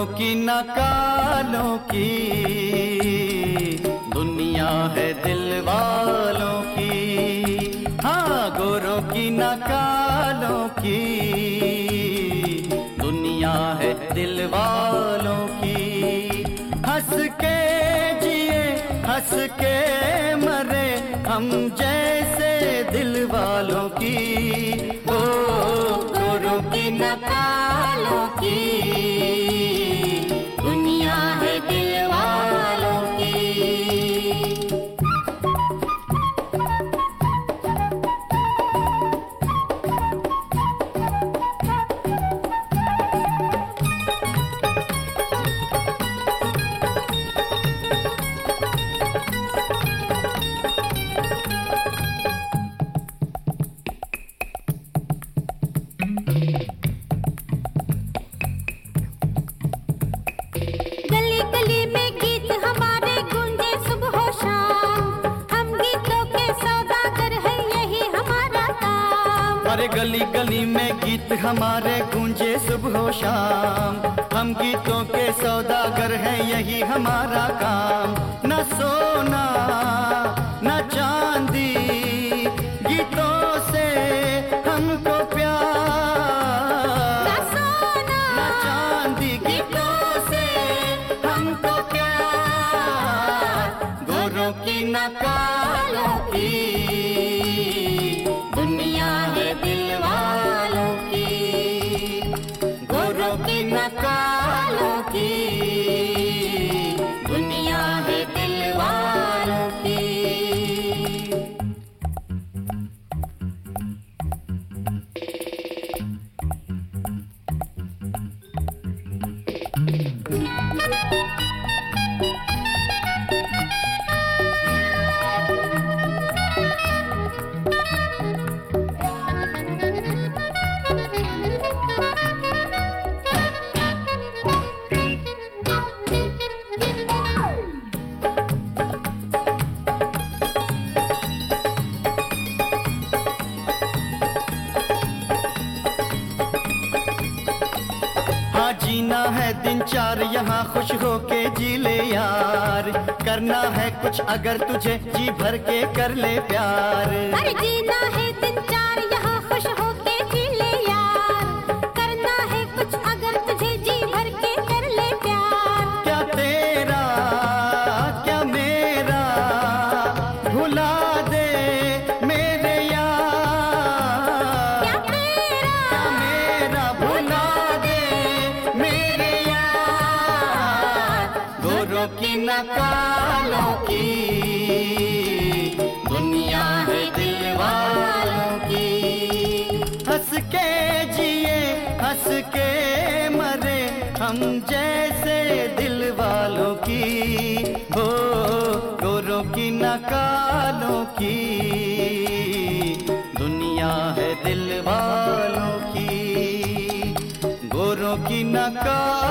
गोरों की न कालों की दुनिया है दिल वालों की। हाँ, गोरों की न कालों की दुनिया है दिल वालों की। हंस के जिए हंस के मरे हम जैसे दिल वालों की। ओ गोरों की न कालों की दुनिया है दिल वालों की। गली गली में गीत हमारे गूंजे सुबह शाम, हम गीतों के सौदागर है यही हमारा काम। अरे गली गली में गीत हमारे गूंजे सुबह शाम, हम गीतों के सौदागर हैं यही हमारा काम। न सोना न चांदी गीतों से हमको प्यार। न सोना न चांदी गीतों से हमको प्यार। गोरों की न कालों की दुनिया है दिल वालों की। गोरों की न कालों की दुनिया है दिल वालों की। हाँ, जीना है दिन चार यहाँ खुश होके जी ले यार। करना है कुछ अगर तुझे जी भर के कर ले प्यार। अरे जीना है दिन चार यहाँ खुश होके जी ले यार। करना है कुछ अगर तुझे जी भर के कर ले प्यार। क्या तेरा क्या मेरा भुला दे मेरे यार। क्या तेरा क्या मेरा भुला दे मेरे यार। गोरों की न कालों की दुनिया है दिल वालों की। हंस के जिए हंस के मरे हम जैसे दिल वालों की। हो गोरों की न कालों की दुनिया है दिल वालों की। गोरों की न कालों